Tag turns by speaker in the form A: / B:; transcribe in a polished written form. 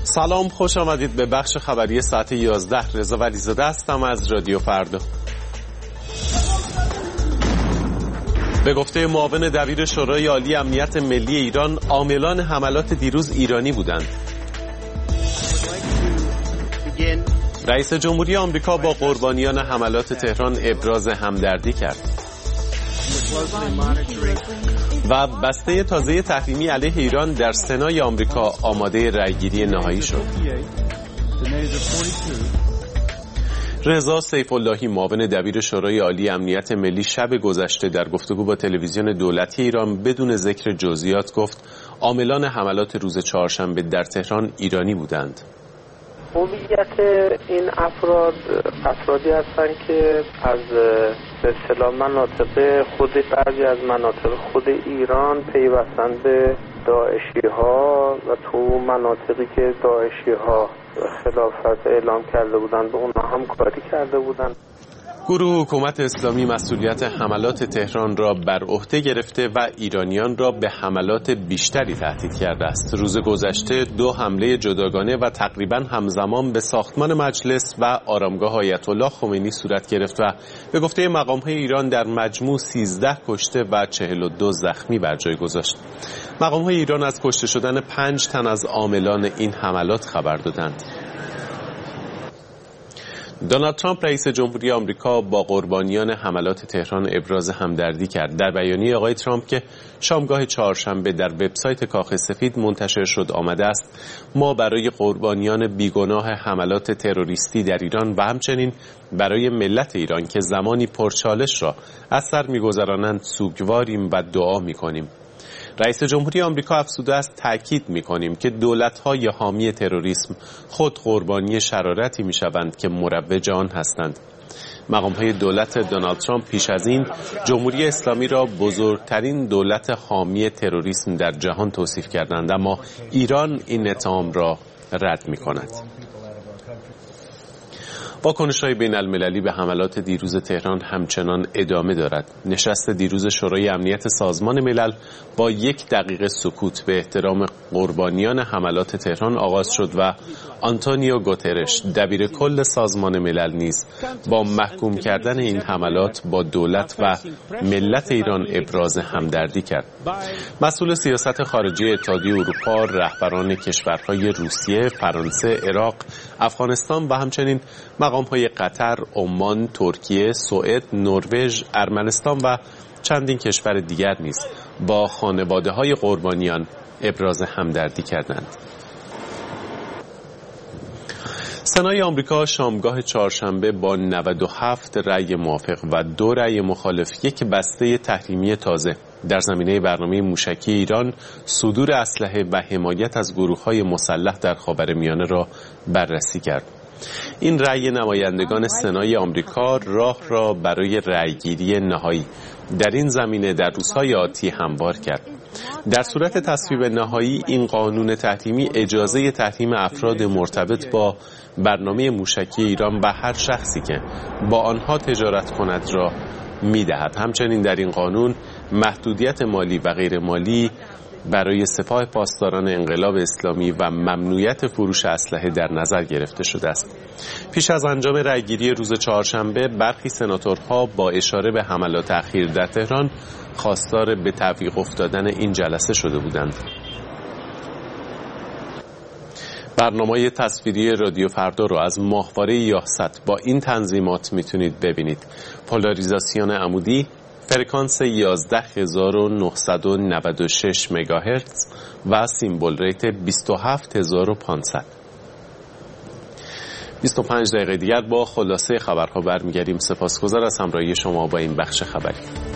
A: سلام، خوش آمدید به بخش خبری ساعت 11. رضا ولیزاده هستم از رادیو فردا. به گفته معاون دبیر شورای عالی امنیت ملی ایران، عاملان حملات دیروز ایرانی بودند. رئیس جمهوری آمریکا با قربانیان حملات تهران ابراز همدردی کرد. و بسته تازه تحریمی علیه ایران در سنای آمریکا آماده رأیگیری نهایی شد. رضا سیف‌اللهی، معاون دبیر شورای عالی امنیت ملی، شب گذشته در گفتگو با تلویزیون دولتی ایران بدون ذکر جزئیات گفت عاملان حملات روز چهارشنبه در تهران ایرانی بودند.
B: هویت این افرادی هستند که از به اصطلاح مناطق خود بعضی از مناطق خود ایران پیوستند به داعشی ها و تو مناطقی که داعشی ها خلافت اعلام کرده بودند به اونها همکاری کرده بودند.
A: گروه حکومت اسلامی مسئولیت حملات تهران را بر عهده گرفته و ایرانیان را به حملات بیشتری تهدید کرده است. روز گذشته 2 حمله جداگانه و تقریباً همزمان به ساختمان مجلس و آرامگاه آیت الله خمینی صورت گرفت و به گفته مقام‌های ایران در مجموع 13 کشته و 42 زخمی بر جای گذاشت. مقام‌های ایران از کشته شدن 5 تن از عاملان این حملات خبر دادند. دونالد ترامپ رئیس جمهوری آمریکا با قربانیان حملات تهران ابراز همدردی کرد. در بیانیه آقای ترامپ که شامگاه چهارشنبه در وبسایت کاخ سفید منتشر شد آمده است: ما برای قربانیان بیگناه حملات تروریستی در ایران و همچنین برای ملت ایران که زمانی پرچالش را از سر می‌گذرانند سوگواریم و دعا می‌کنیم. رئیس جمهوری آمریکا افزوده است: تأکید می‌کنیم که دولت‌های حامی تروریسم خود قربانی شرارتی می‌شوند که مروج آن هستند. مقام‌های دولت دونالد ترامپ پیش از این جمهوری اسلامی را بزرگترین دولت حامی تروریسم در جهان توصیف کردند، اما ایران این اتهام را رد می‌کند. واکنش‌های بین‌المللی به حملات دیروز تهران همچنان ادامه دارد. نشست دیروز شورای امنیت سازمان ملل با 1 دقیقه سکوت به احترام قربانیان حملات تهران آغاز شد و آنتونیو گوترش، دبیر کل سازمان ملل، نیز با محکوم کردن این حملات با دولت و ملت ایران ابراز همدردی کرد. مسئول سیاست خارجی اتحادیه اروپا، رهبران کشورهای روسیه، فرانسه، عراق، افغانستان و همچنین مقام‌های قطر، عمان، ترکیه، سوئد، نروژ، ارمنستان و چندین کشور دیگر نیز با خانواده‌های قربانیان ابراز همدردی کردند. سنای آمریکا شامگاه چهارشنبه با 97 رأی موافق و 2 رأی مخالف 1 بسته تحریمی تازه در زمینه برنامه موشکی ایران، صدور اسلحه و حمایت از گروه‌های مسلح در خاورمیانه را بررسی کرد. این رأی نمایندگان سنای آمریکا راه را برای رأیگیری نهایی در این زمینه در روزهای آتی هموار کرد. در صورت تصویب نهایی این قانون تحریمی اجازه تحریم افراد مرتبط با برنامه موشکی ایران و هر شخصی که با آنها تجارت کند را می‌دهد. همچنین در این قانون محدودیت مالی و غیر مالی برای سپاه پاسداران انقلاب اسلامی و ممنوعیت فروش اسلحه در نظر گرفته شده است. پیش از انجام رأیگیری روز چهارشنبه، برخی سناتورها با اشاره به حملات اخیر در تهران خواستار به تعویق افتادن این جلسه شده بودند. برنامه تصویری رادیو فردا را از ماهواره یاست با این تنظیمات میتونید ببینید: پولاریزاسیون عمودی، فرکانس 11996 مگاهرتز و سیمبل ریت 27500. 25 دقیقه دیگر با خلاصه خبرها برمیگردیم. سپاسگزار از همراهی شما با این بخش خبری.